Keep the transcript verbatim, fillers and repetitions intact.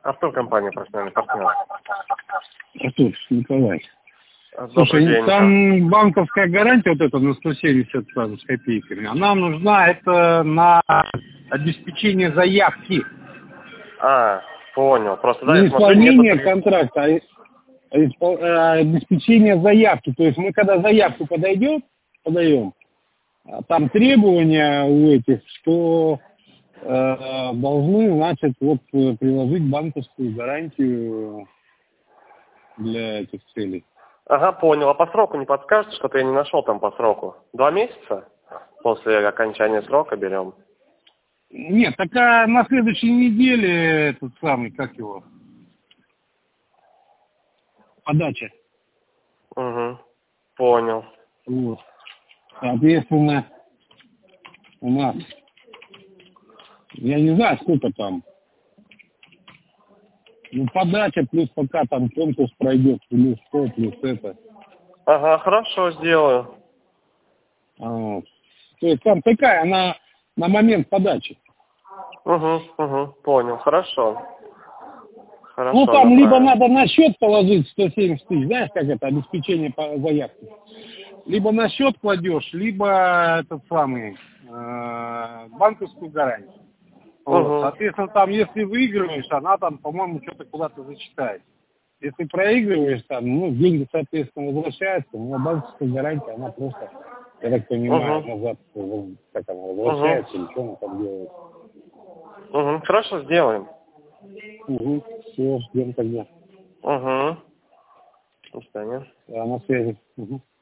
Артур, компания «Профессиональный партнер». Артур, Николай. Добрый Слушай, день. там банковская гарантия вот эта на сто семьдесят с копейками, она нужна это на обеспечение заявки. А, понял. Просто, да, Не я смотрю, нету... исполнение контракта, а а испол- а обеспечение заявки. То есть мы когда заявку подойдем, подаем, а там требования у этих, что э, должны, значит, вот э, приложить банковскую гарантию для этих целей. Ага, понял. А по сроку не подскажете, что-то я не нашел там по сроку? Два месяца? После окончания срока берем? Нет, такая на следующей неделе этот самый, как его, подача. Угу, понял. Вот. Соответственно, у нас, я не знаю, сколько там, ну, подача, плюс пока там конкурс пройдет, плюс то, плюс это. Ага, хорошо, сделаю. А, вот. То есть там такая, она на момент подачи. Угу, угу, понял, хорошо. Хорошо, Ну, там либо направим. надо на счет положить сто семьдесят тысяч, знаешь, как это, обеспечение по заявке. Либо на счет кладешь, либо этот самый, э, банковскую гарантию. Вот. Угу, Соответственно, там, если выигрываешь, она там, по-моему, что-то куда-то зачитает. Если проигрываешь, там, ну, деньги, соответственно, возвращаются, но банковская гарантия, она просто, я так понимаю, угу, назад, э, как она, угу, возвращается или что она там делает. угу, хорошо, сделаем. Угу, все, ждем тогда. Угу. До свидания. Да, на связи. Угу.